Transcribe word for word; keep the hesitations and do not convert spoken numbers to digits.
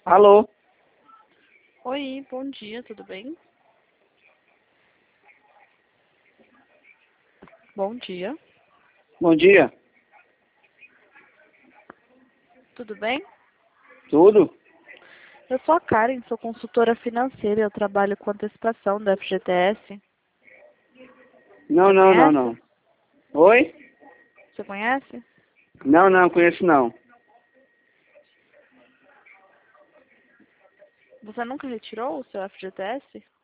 Alô? Oi, bom dia, tudo bem? Bom dia, Bom dia. tudo bem? Tudo? Eu sou a Karen, sou consultora financeira e eu trabalho com antecipação da F G T S. Não, Você não, não, conhece? não. Oi? Você conhece? Não, não, conheço não. Você nunca retirou o seu F G T S?